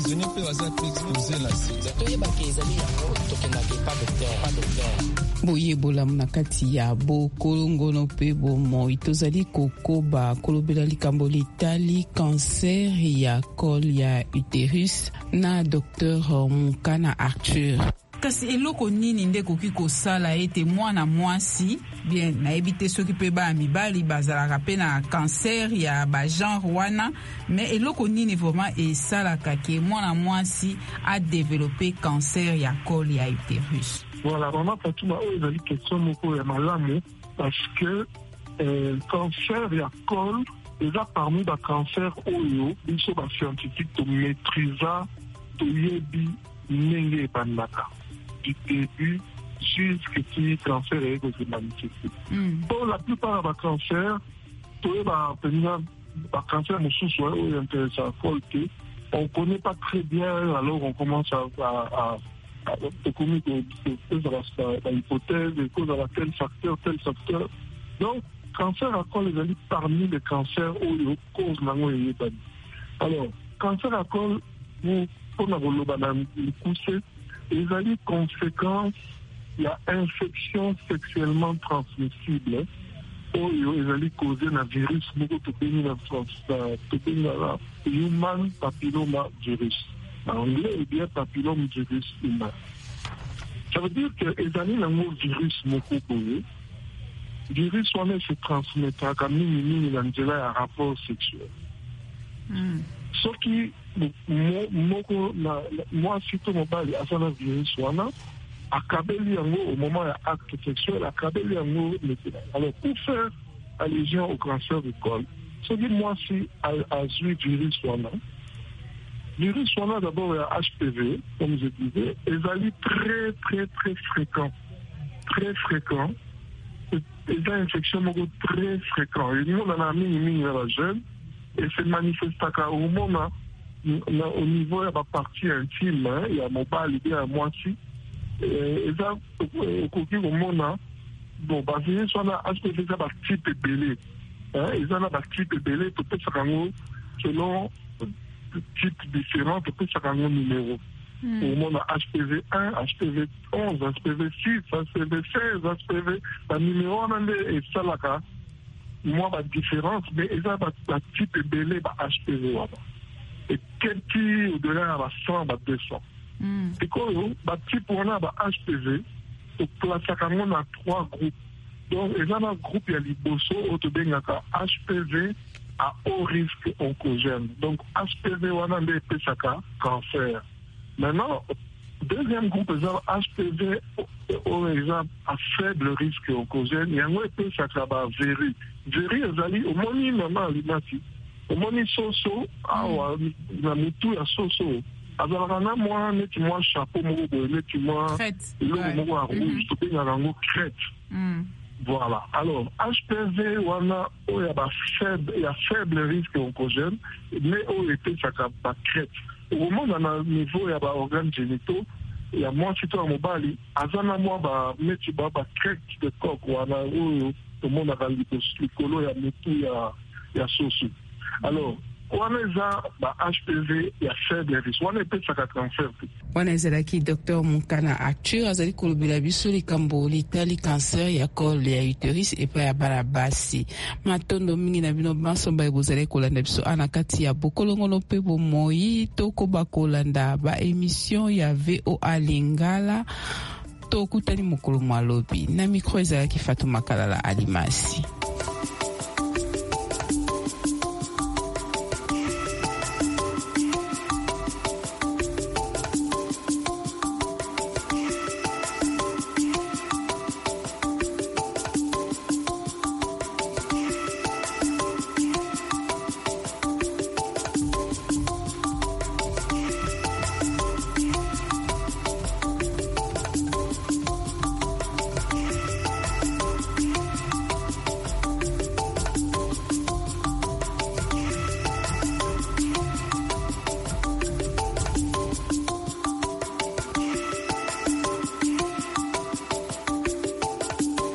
prisonnier pe baza pe exposer na sida toyebaki ezali yango tokendaki pas docteur boyebola na kati ya bokolongono mpe bomoi tozali kokoba kolobela likambo litali cancer ya col ya uterus na Dr Munkana Arthur. Kasi eloko nini nde koki kosala ete mwana mwasi bien nayebi te soki mpe baya mibali bazalaka mpe na cancer ya bagenre wana mais eloko nini vraiment esalaka ke mwana mwasi adevelope cancer ya col ya uterus? Voilà, vraiment Fatouma, ezali question moko ya malamu parce que cancer ya col eza parmi ba cancer oyo biso ba scientifique to maîtrisa toyebi ndenge ebandaka du début jusqu'à ce que cancer est manifesté. Pour la plupart des cancers, cancer on ne connaît pas très bien, alors on commence à commettre l'hypothèse de cause à tel facteur. Donc, cancer à col est parmi les cancers où cause l'angoisse. Alors, cancer à col, pour le pousser, il y a des conséquences, il y a infection sexuellement transmissible, où il y a causé un virus, human papilloma virus. En anglais, il y a papilloma virus humain. Ça veut dire que les années, le virus, le virus, on se transmet comme un rapport sexuel. Ce qui, moi, surtout, mobile, à ça, virus, à Kabeli, au moment de l'acte sexuel, à Kabeli, alors, pour faire allusion au cancer du col, ce qui, moi, si, à virus, virus, d'abord, il y a HPV, comme je disais, et ça très, très, très fréquent. Très fréquent. Et une infection très fréquent. Et nous, on a mis la jeune, et c'est manifesté au moment, au niveau de la partie intime, il y a mon bas, il y a moi aussi. Et ça, au moment, bon, bah, c'est ça, HPV, ça va type belé. Et ça, va type belé, peut-être selon type différent, peut-être chaque numéro. Au moment HPV 1, HPV 11, HPV 6, HPV 16, HPV, le numéro est ça là. Moi, la différence, mais il y a un type belé HPV. Et quel type au-delà de 100, 200. Et quand le type on a HPV, on place à 3 groupes. Donc, il y a un groupe, il y a l'IBOSO, HPV à haut risque oncogène. Donc, HPV, on a des cancer. Maintenant, deuxième groupe, HPV, à faible risque oncogène, il y a un PSAK, VERI. VERI, au moni, maman, l'imasi. Au moni, soso, la moutou, la soso. Alors, moi, moi, chapeau, moi, moi, rouge, tout le crête. Voilà. Alors, HPV, il y a faible risque oncogène, mais il y a crête. Au moment où on a niveau, il y a des organes génitaux, il y a moins de temps mobile, azana moi, il y a crête de coq, ou tout le monde a l'icolo, il y a sosu. Alors, wana eza ba HPV ya faible risque wana epesaka cancer. Wana ezalaki Dr Munkana Arthur azali kolobela biso likambo litali cancer ya col ya uterus epai ya bana basi. Matondo mingi na bino bansomba ebozali kolanda biso ana kati ya bokolongono mpe bomoi tokoba kolanda ba émission ya VOA Lingala tokutani mokolo malobi na micro ezalaki Fatuma Kalala Alimasi.